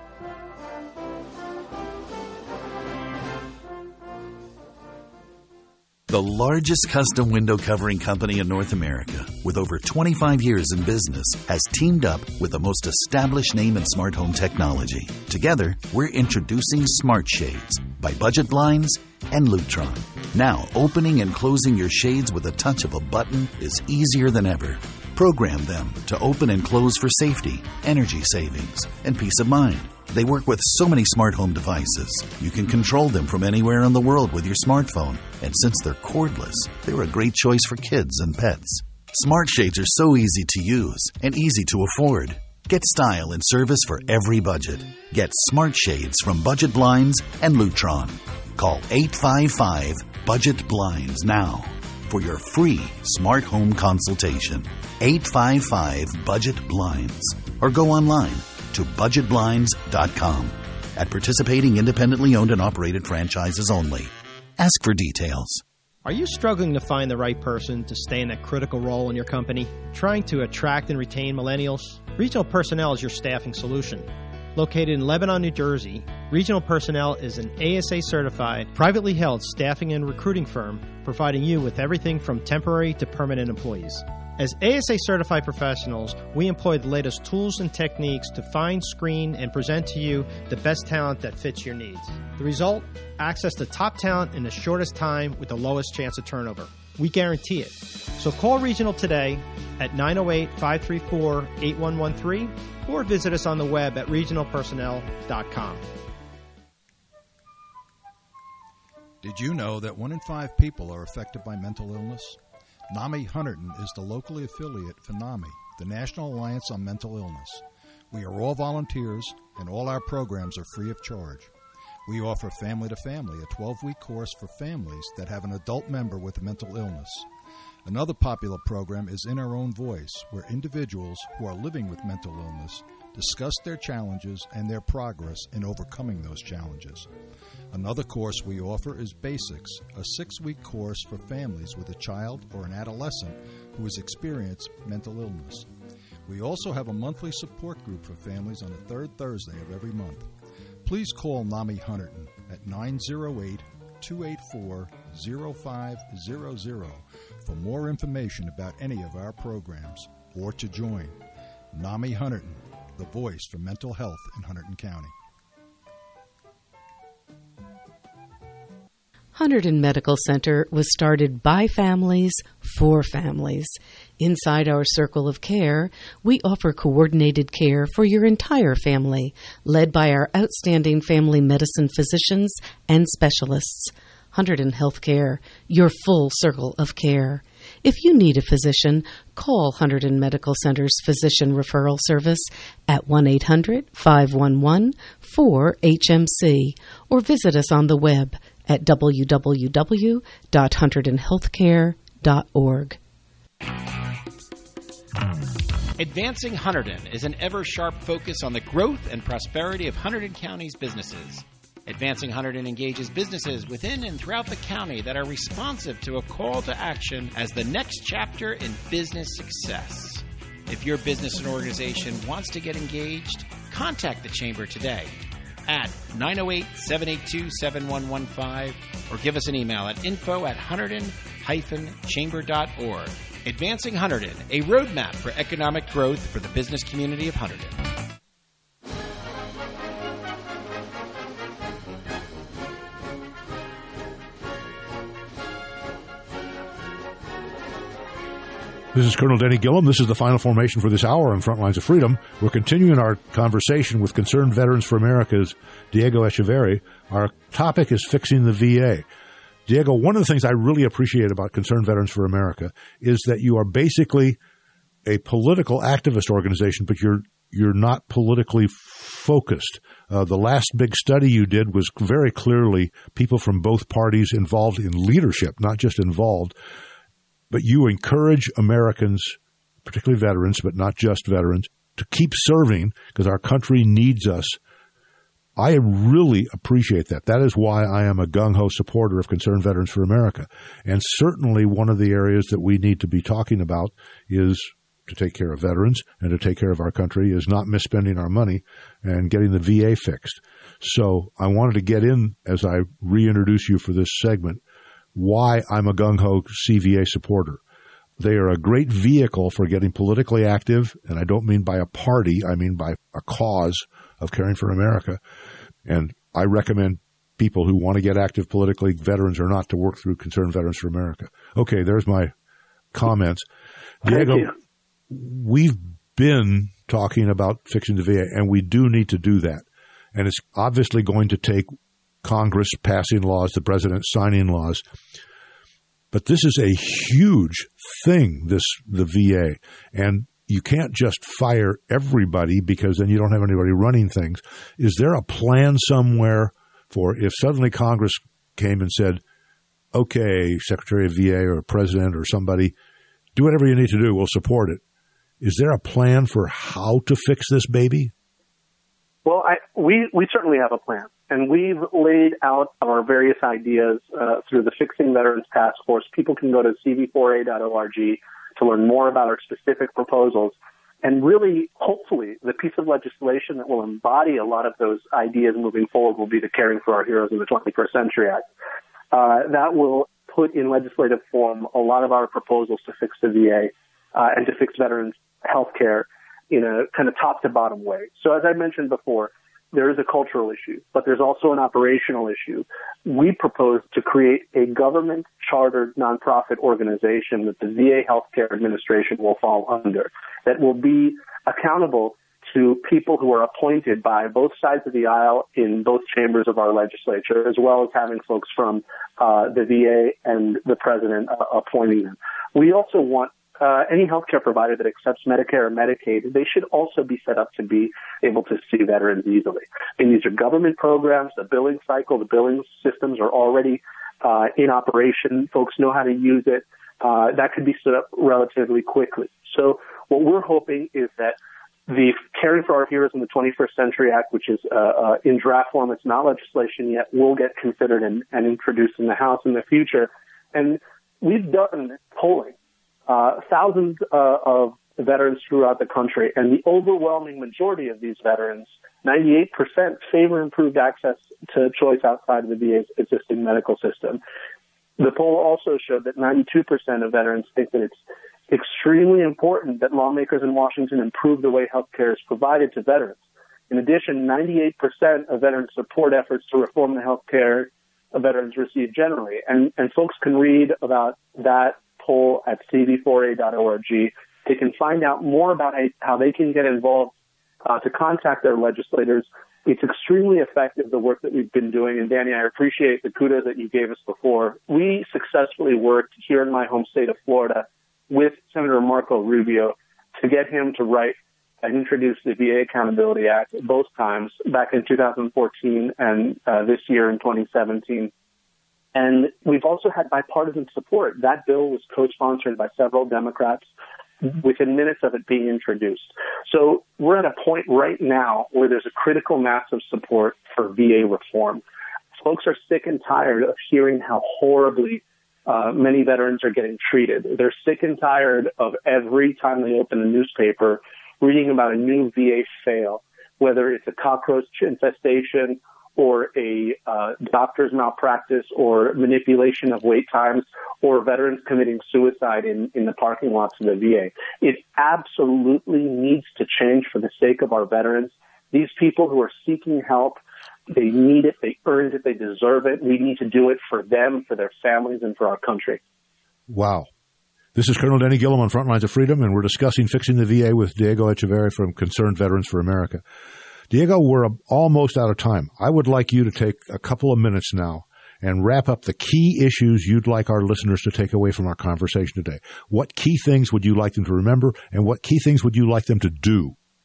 The largest custom window covering company in North America, with over twenty-five years in business, has teamed up with the most established name in smart home technology. Together, we're introducing Smart Shades by Budget Blinds and Lutron. Now, opening and closing your shades with a touch of a button is easier than ever. Program them to open and close for safety, energy savings, and peace of mind. They work with so many smart home devices. You can control them from anywhere in the world with your smartphone. And since they're cordless, they're a great choice for kids and pets. Smart shades are so easy to use and easy to afford. Get style and service for every budget. Get smart shades from Budget Blinds and Lutron. Call eight five five, budget blinds now for your free smart home consultation. eight five five, budget blinds. Or go online to budget blinds dot com. At participating independently owned and operated franchises only. Ask for details. Are you struggling to find the right person to stay in that critical role in your company? Trying to attract and retain millennials? Regional Personnel is your staffing solution. Located in Lebanon, New Jersey, Regional Personnel is an A S A-certified, privately held staffing and recruiting firm providing you with everything from temporary to permanent employees. As A S A-certified professionals, we employ the latest tools and techniques to find, screen, and present to you the best talent that fits your needs. The result? Access to top talent in the shortest time with the lowest chance of turnover. We guarantee it. So call Regional today at nine oh eight, five three four, eight one one three or visit us on the web at regional personnel dot com. Did you know that one in five people are affected by mental illness? NAMI Hunterdon is the locally affiliate for NAMI, the National Alliance on Mental Illness. We are all volunteers, and all our programs are free of charge. We offer Family to Family, a twelve-week course for families that have an adult member with a mental illness. Another popular program is In Our Own Voice, where individuals who are living with mental illness discuss their challenges and their progress in overcoming those challenges. Another course we offer is Basics, a six-week course for families with a child or an adolescent who has experienced mental illness. We also have a monthly support group for families on the third Thursday of every month. Please call NAMI Hunterdon at nine oh eight, two eight four, oh five hundred for more information about any of our programs or to join. NAMI Hunterdon, the voice for mental health in Hunterdon County. Hunterdon Medical Center was started by families for families. Inside our circle of care, we offer coordinated care for your entire family, led by our outstanding family medicine physicians and specialists. Hunterdon Healthcare, your full circle of care. If you need a physician, call Hunterdon Medical Center's Physician Referral Service at one eight hundred, five one one, four H M C or visit us on the web at w w w dot hunterdon healthcare dot org. Advancing Hunterdon is an ever-sharp focus on the growth and prosperity of Hunterdon County's businesses. Advancing Hunterdon engages businesses within and throughout the county that are responsive to a call to action as the next chapter in business success. If your business and organization wants to get engaged, contact the Chamber today at nine oh eight, seven eight two, seven one one five or give us an email at info at hunterdon dash chamber dot org. Advancing Hunterdon, a roadmap for economic growth for the business community of Hunterdon. This is Colonel Denny Gillum. This is the final formation for this hour on Front Lines of Freedom. We're continuing our conversation with Concerned Veterans for America's Diego Echeverri. Our topic is fixing the V A. Diego, one of the things I really appreciate about Concerned Veterans for America is that you are basically a political activist organization, but you're you're not politically focused. Uh, the last big study you did was very clearly people from both parties involved in leadership, not just involved. But you encourage Americans, particularly veterans, but not just veterans, to keep serving because our country needs us. I really appreciate that. That is why I am a gung-ho supporter of Concerned Veterans for America. And certainly one of the areas that we need to be talking about is to take care of veterans and to take care of our country is not misspending our money and getting the V A fixed. So I wanted to get in, as I reintroduce you for this segment, why I'm a gung-ho C V A supporter. They are a great vehicle for getting politically active, and I don't mean by a party, I mean by a cause of caring for America. And I recommend people who want to get active politically, veterans or not, to work through Concerned Veterans for America. Okay, there's my comments. Thank Diego, you. we've been talking about fixing the V A, and we do need to do that. And it's obviously going to take Congress passing laws, the president signing laws. But this is a huge thing, this the V A. And you can't just fire everybody because then you don't have anybody running things. Is there a plan somewhere for if suddenly Congress came and said, okay, Secretary of V A or President or somebody, do whatever you need to do, we'll support it. Is there a plan for how to fix this baby? Well, I, we, we certainly have a plan, and we've laid out our various ideas uh, through the Fixing Veterans Task Force. People can go to c v four a dot org to learn more about our specific proposals. And really, hopefully, the piece of legislation that will embody a lot of those ideas moving forward will be the Caring for Our Heroes in the twenty-first Century Act. Uh, that will put in legislative form a lot of our proposals to fix the V A uh, and to fix veterans' health care in a kind of top-to-bottom way. So as I mentioned before, there is a cultural issue, but there's also an operational issue. We propose to create a government-chartered nonprofit organization that the V A Healthcare Administration will fall under, that will be accountable to people who are appointed by both sides of the aisle in both chambers of our legislature, as well as having folks from uh, the V A and the president uh, appointing them. We also want Uh, any healthcare provider that accepts Medicare or Medicaid, they should also be set up to be able to see veterans easily. And these are government programs, the billing cycle, the billing systems are already uh, in operation. Folks know how to use it. Uh, that could be set up relatively quickly. So what we're hoping is that the Caring for Our Heroes in the twenty-first Century Act, which is uh, uh, in draft form, it's not legislation yet, will get considered and, and introduced in the House in the future. And we've done polling. Uh, thousands uh, of veterans throughout the country, and the overwhelming majority of these veterans, ninety-eight percent, favor improved access to choice outside of the V A's existing medical system. The poll also showed that ninety-two percent of veterans think that it's extremely important that lawmakers in Washington improve the way health care is provided to veterans. In addition, ninety-eight percent of veterans support efforts to reform the health care veterans receive generally, and, and folks can read about that poll at c v four a dot org. They can find out more about how they can get involved uh, to contact their legislators. It's extremely effective, the work that we've been doing. And Danny, I appreciate the kudos that you gave us before. We successfully worked here in my home state of Florida with Senator Marco Rubio to get him to write and introduce the V A Accountability Act both times, back in two thousand fourteen and uh, this year in twenty seventeen. And we've also had bipartisan support. That bill was co-sponsored by several Democrats within minutes of it being introduced. So we're at a point right now where there's a critical mass of support for V A reform. Folks are sick and tired of hearing how horribly uh, many veterans are getting treated. They're sick and tired of every time they open a newspaper reading about a new V A fail, whether it's a cockroach infestation or a uh, doctor's malpractice or manipulation of wait times or veterans committing suicide in, in the parking lots of the V A. It absolutely needs to change for the sake of our veterans. These people who are seeking help, they need it, they earned it, they deserve it. We need to do it for them, for their families, and for our country. Wow. This is Colonel Denny Gillum on Frontlines of Freedom, and we're discussing fixing the V A with Diego Echeverri from Concerned Veterans for America. Diego, we're almost out of time. I would like you to take a couple of minutes now and wrap up the key issues you'd like our listeners to take away from our conversation today. What key things would you like them to remember, and what key things would you like them to do?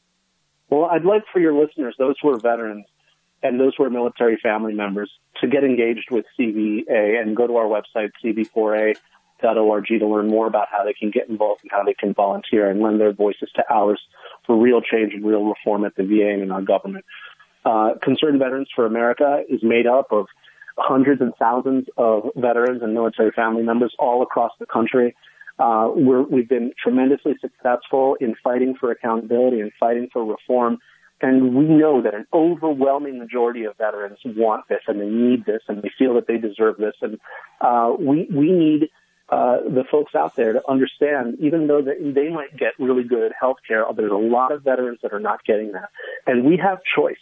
Well, I'd like for your listeners, those who are veterans and those who are military family members, to get engaged with C V A and go to our website, c v four a dot org, to learn more about how they can get involved and how they can volunteer and lend their voices to ours for real change and real reform at the V A and in our government. Uh, Concerned Veterans for America is made up of hundreds and thousands of veterans and military family members all across the country. Uh, we're, we've been tremendously successful in fighting for accountability and fighting for reform. And we know that an overwhelming majority of veterans want this and they need this and they feel that they deserve this. And uh, we, we need Uh, the folks out there to understand, even though that they might get really good health care, there's a lot of veterans that are not getting that. And we have choice.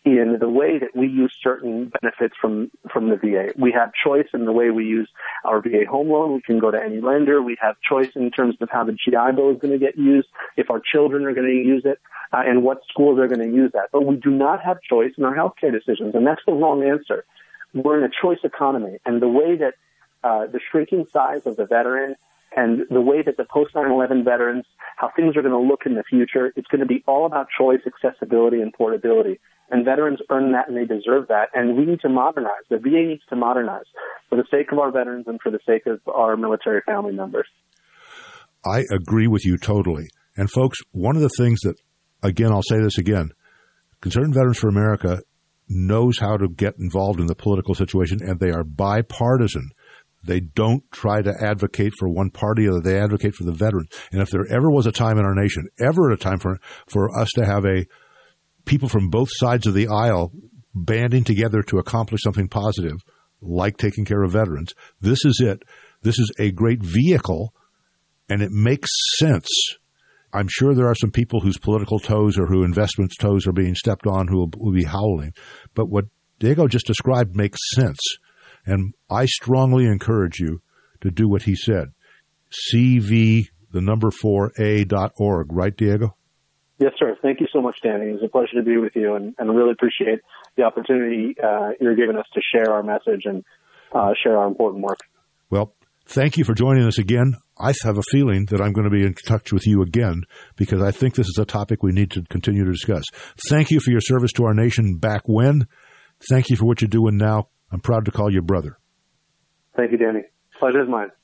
in the way that we use certain benefits from, from the V A. We have choice in the way we use our V A home loan. We can go to any lender. We have choice in terms of how the G I Bill is going to get used, if our children are going to use it, uh, and what schools are going to use that. But we do not have choice in our healthcare decisions, and that's the wrong answer. We're in a choice economy, and the way that uh, the shrinking size of the veteran and the way that the post nine eleven veterans, how things are going to look in the future, it's going to be all about choice, accessibility, and portability. And veterans earn that, and they deserve that. And we need to modernize. The V A needs to modernize for the sake of our veterans and for the sake of our military family members. I agree with you totally. And, folks, one of the things that, again, I'll say this again, Concerned Veterans for America knows how to get involved in the political situation, and they are bipartisan. They don't try to advocate for one party, or they advocate for the veterans. And if there ever was a time in our nation, ever a time for for us to have a people from both sides of the aisle banding together to accomplish something positive, like taking care of veterans, this is it. This is a great vehicle, and it makes sense. I'm sure there are some people whose political toes or whose investments toes are being stepped on who will, will be howling. But what Diego just described makes sense. And I strongly encourage you to do what he said. C V, the number four, A dot org. Right, Diego? Yes, sir. Thank you so much, Danny. It was a pleasure to be with you, and, and I really appreciate the opportunity uh, you're giving us to share our message and uh, share our important work. Well, thank you for joining us again. I have a feeling that I'm going to be in touch with you again because I think this is a topic we need to continue to discuss. Thank you for your service to our nation back when. Thank you for what you're doing now. I'm proud to call you brother. Thank you, Danny. Pleasure is mine.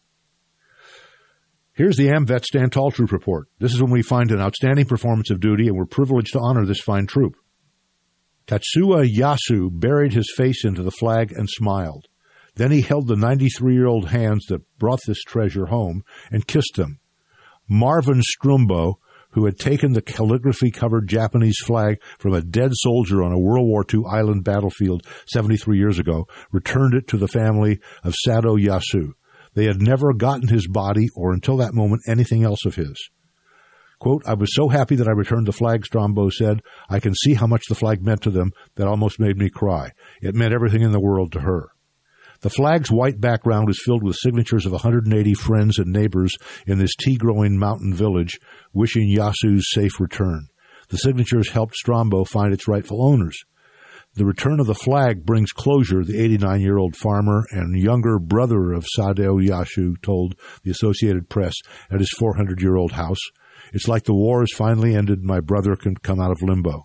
Here's the AmVet Stand Tall Troop report. This is when we find an outstanding performance of duty, and we're privileged to honor this fine troop. Tatsuya Yasu buried his face into the flag and smiled. Then he held the ninety-three-year-old hands that brought this treasure home and kissed them. Marvin Strumbo, who had taken the calligraphy-covered Japanese flag from a dead soldier on a World War Two island battlefield seventy-three years ago, returned it to the family of Sado Yasu. They had never gotten his body or, until that moment, anything else of his. Quote, I was so happy that I returned the flag, Strombo said. I can see how much the flag meant to them. That almost made me cry. It meant everything in the world to her. The flag's white background is filled with signatures of one hundred eighty friends and neighbors in this tea-growing mountain village wishing Yasu's safe return. The signatures helped Strombo find its rightful owners. The return of the flag brings closure, the eighty-nine-year-old farmer and younger brother of Sadao Yasu told the Associated Press at his four hundred-year-old house. It's like the war has finally ended and my brother can come out of limbo.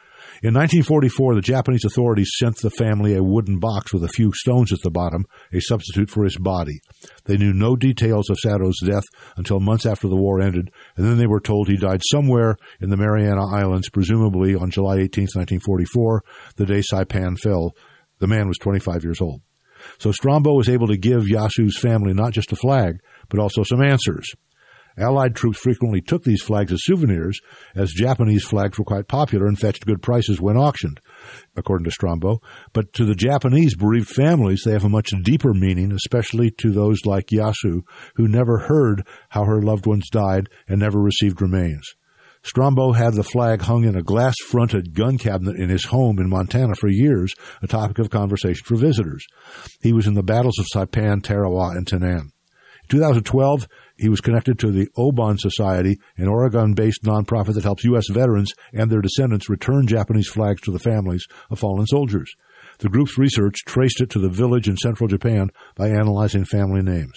In nineteen forty-four, the Japanese authorities sent the family a wooden box with a few stones at the bottom, a substitute for his body. They knew no details of Sado's death until months after the war ended, and then they were told he died somewhere in the Mariana Islands, presumably on July eighteenth, nineteen forty-four, the day Saipan fell. The man was twenty-five years old. So Strombo was able to give Yasu's family not just a flag, but also some answers. Allied troops frequently took these flags as souvenirs, as Japanese flags were quite popular and fetched good prices when auctioned, according to Strombo. But to the Japanese bereaved families, they have a much deeper meaning, especially to those like Yasu, who never heard how her loved ones died and never received remains. Strombo had the flag hung in a glass-fronted gun cabinet in his home in Montana for years, a topic of conversation for visitors. He was in the battles of Saipan, Tarawa, and Tanan. In two thousand twelve, he was connected to the Oban Society, an Oregon-based nonprofit that helps U S veterans and their descendants return Japanese flags to the families of fallen soldiers. The group's research traced it to the village in central Japan by analyzing family names.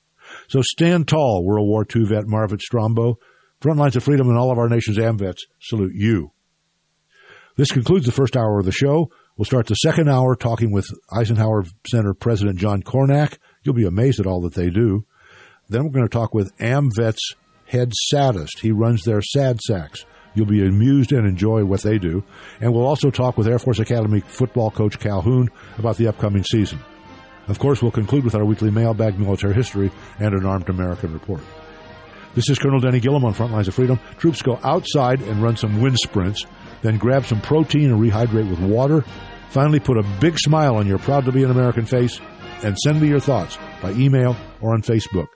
So stand tall, World War Two vet Marvin Strombo. Frontlines of Freedom and all of our nation's AmVets salute you. This concludes the first hour of the show. We'll start the second hour talking with Eisenhower Center President John Cornack. You'll be amazed at all that they do. Then we're going to talk with AmVet's head sadist. He runs their sad sacks. You'll be amused and enjoy what they do. And we'll also talk with Air Force Academy football coach Calhoun about the upcoming season. Of course, we'll conclude with our weekly mailbag military history and an Armed American report. This is Colonel Denny Gillum on Frontlines of Freedom. Troops go outside and run some wind sprints, then grab some protein and rehydrate with water. Finally, put a big smile on your proud-to-be-an-American face and send me your thoughts by email or on Facebook.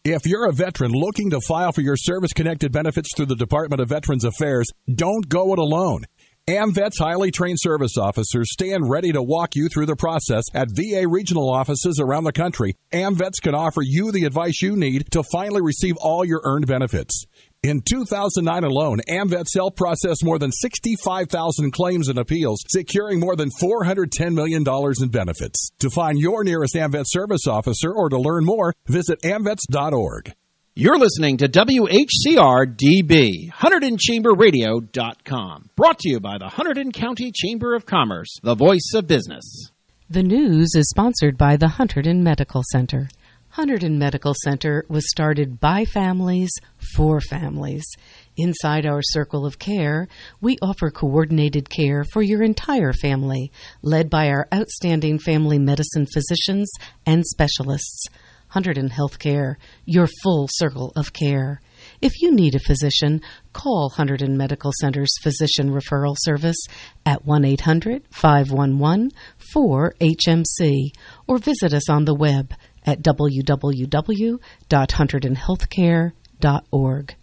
If you're a veteran looking to file for your service-connected benefits through the Department of Veterans Affairs, don't go it alone. AmVet's highly trained service officers stand ready to walk you through the process at V A regional offices around the country. AmVets can offer you the advice you need to finally receive all your earned benefits. In two thousand nine alone, AmVets helped process more than sixty-five thousand claims and appeals, securing more than four hundred ten million dollars in benefits. To find your nearest AmVet service officer or to learn more, visit amvets dot org. You're listening to W H C R D B, Hunterdon Chamber Radio dot com. Brought to you by the Hunterdon County Chamber of Commerce, the voice of business. The news is sponsored by the Hunterdon Medical Center. Hunterdon Medical Center was started by families for families. Inside our circle of care, we offer coordinated care for your entire family, led by our outstanding family medicine physicians and specialists. Hunterdon Healthcare, your full circle of care. If you need a physician, call Hunterdon Medical Center's Physician Referral Service at one eight hundred, five one one, four H M C or visit us on the web at w w w dot hunterdon healthcare dot org.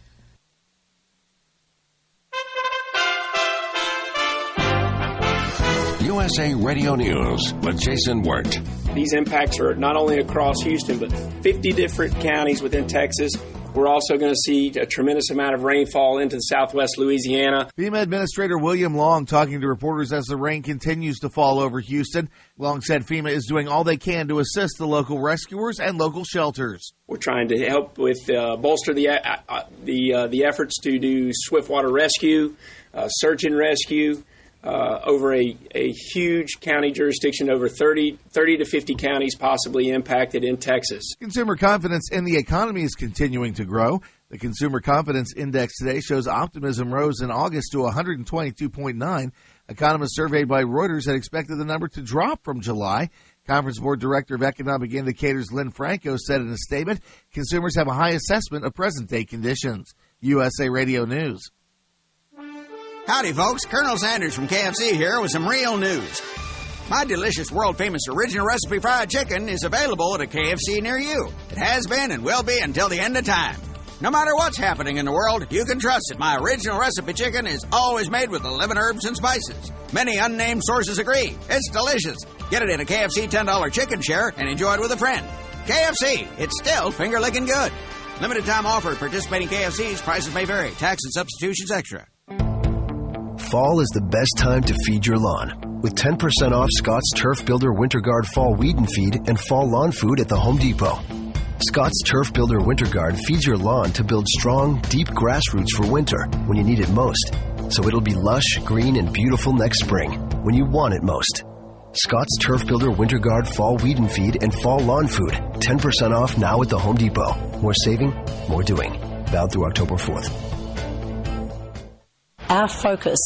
U S A Radio News with Jason Wirt. These impacts are not only across Houston, but fifty different counties within Texas. We're also going to see a tremendous amount of rainfall into southwest Louisiana. FEMA Administrator William Long talking to reporters as the rain continues to fall over Houston. Long said FEMA is doing all they can to assist the local rescuers and local shelters. We're trying to help with uh, bolster the uh, the uh, the efforts to do swift water rescue, uh, search and rescue. Uh, over a, a huge county jurisdiction, over thirty, thirty to fifty counties possibly impacted in Texas. Consumer confidence in the economy is continuing to grow. The Consumer Confidence Index today shows optimism rose in August to one hundred twenty-two point nine. Economists surveyed by Reuters had expected the number to drop from July. Conference Board Director of Economic Indicators Lynn Franco said in a statement, consumers have a high assessment of present-day conditions. U S A Radio News. Howdy, folks. Colonel Sanders from K F C here with some real news. My delicious, world-famous original recipe fried chicken is available at a K F C near you. It has been and will be until the end of time. No matter what's happening in the world, you can trust that my original recipe chicken is always made with eleven herbs and spices. Many unnamed sources agree. It's delicious. Get it in a K F C ten dollar chicken share and enjoy it with a friend. K F C, it's still finger-licking good. Limited time offer at participating K F Cs. Prices may vary. Tax and substitutions extra. Fall is the best time to feed your lawn. With ten percent off Scott's Turf Builder Winter Guard Fall Weed and Feed and Fall Lawn Food at the Home Depot. Scott's Turf Builder Winter Guard feeds your lawn to build strong, deep grass roots for winter when you need it most. So it'll be lush, green, and beautiful next spring when you want it most. Scott's Turf Builder Winter Guard Fall Weed and Feed and Fall Lawn Food. ten percent off now at the Home Depot. More saving, more doing. Valid through October fourth. Our focus